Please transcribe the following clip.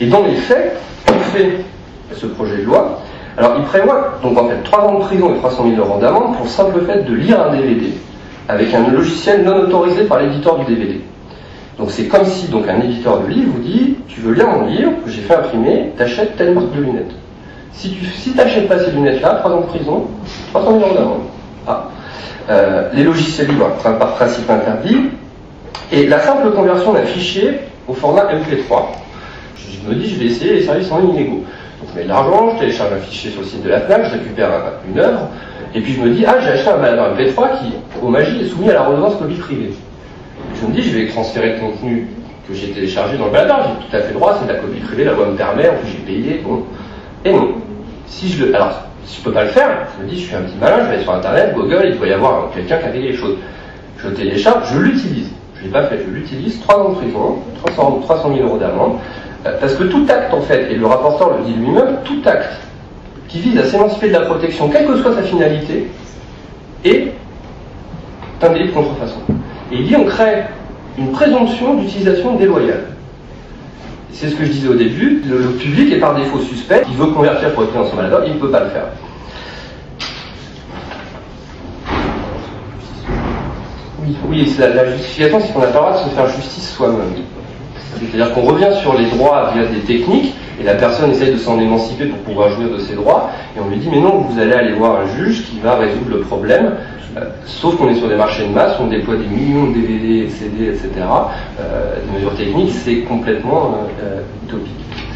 Et dans les faits, que fait ce projet de loi? Alors il prévoit donc en fait 3 ans de prison et 300 000 € d'amende pour le simple fait de lire un DVD avec un logiciel non autorisé par l'éditeur du DVD. Donc c'est comme si donc un éditeur de livre vous dit tu veux lire mon livre que j'ai fait imprimer, t'achètes telle marque de lunettes. Si t'achètes pas ces lunettes-là, 3 ans de prison, 300 000 € d'amende. Ah. Les logiciels libres par principe interdit, et la simple conversion d'un fichier au format MP3. Je me dis je vais essayer les services en ligne illégaux. Donc je mets de l'argent, je télécharge un fichier sur le site de la FNAC, je récupère une œuvre, et puis je me dis ah j'ai acheté un baladeur MP3 qui, au magie, est soumis à la redevance copie privée. Je me dis je vais transférer le contenu que j'ai téléchargé dans le baladeur, j'ai tout à fait droit, c'est de la copie privée, la loi me permet, en plus j'ai payé, bon. Et non. Si je peux pas le faire, je me dis je suis un petit malin, je vais aller sur internet, Google, il doit y avoir quelqu'un qui a fait les choses. Je télécharge, je l'utilise. Je l'ai pas fait, je l'utilise, 3 ans de prison, 300 000 € d'amende, parce que tout acte en fait, et le rapporteur le dit lui-même, tout acte qui vise à s'émanciper de la protection, quelle que soit sa finalité, est un délit de contrefaçon. Et il dit on crée une présomption d'utilisation déloyale. C'est ce que je disais au début, le public est par défaut suspect, il veut convertir pour être dans son baladeur, il ne peut pas le faire. Oui, la justification, c'est qu'on n'a pas le droit de se faire justice soi-même. C'est-à-dire qu'on revient sur les droits via des techniques, et la personne essaye de s'en émanciper pour pouvoir jouir de ses droits, et on lui dit, mais non, vous allez aller voir un juge qui va résoudre le problème, sauf qu'on est sur des marchés de masse, on déploie des millions de DVD, CD, etc. Des mesures techniques, c'est complètement utopique.